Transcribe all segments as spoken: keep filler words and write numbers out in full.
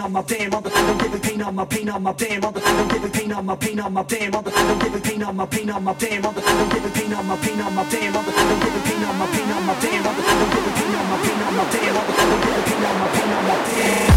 on my pain, mother. Don't give it pain on my pain on my pain, mother. Don't give it pain on my pain on my pain, mother. Don't give it pain on my pain on my pain, mother. Don't give it pain on my pain on my pain, mother. Don't give it pain on my pain on my pain, mother. Don't give it pain on my pain on my pain, mother. Don't give it pain on my pain on my pain.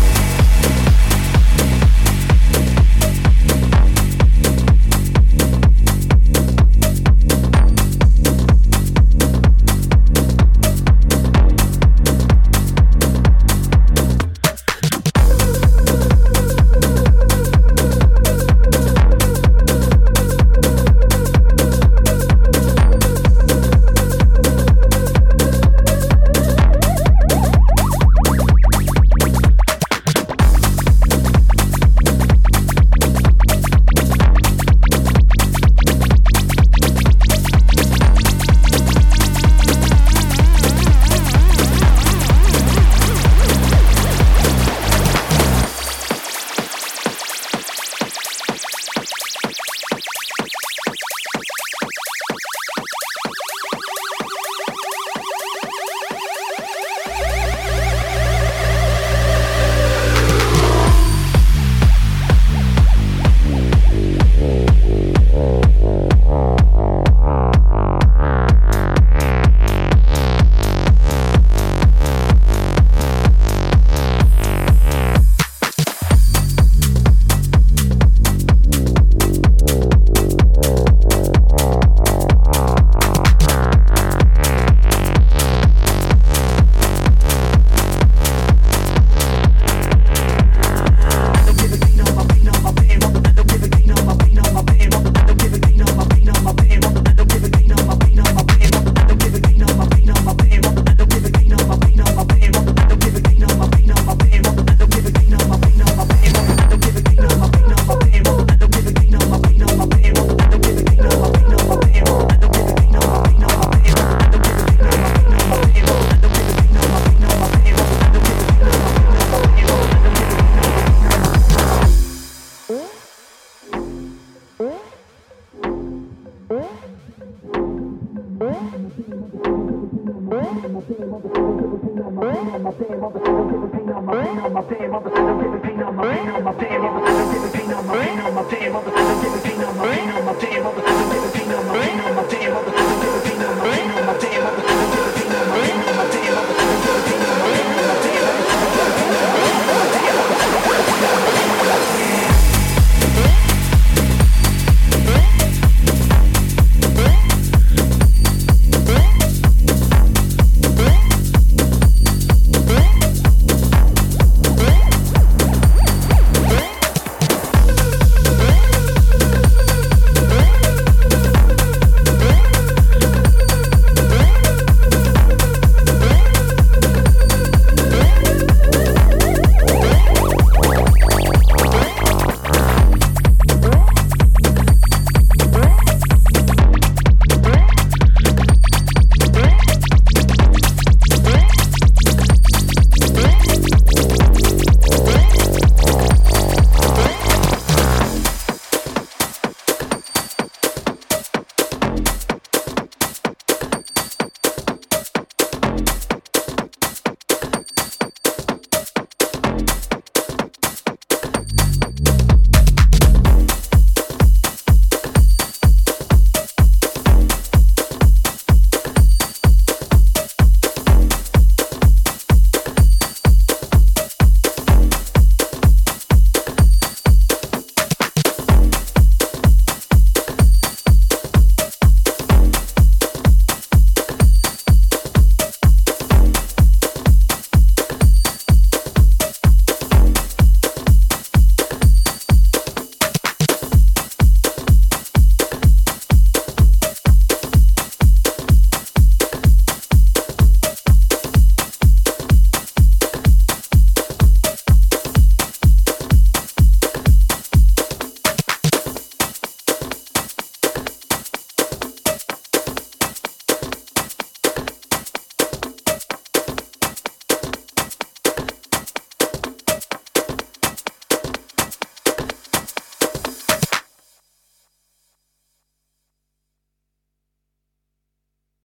Mother,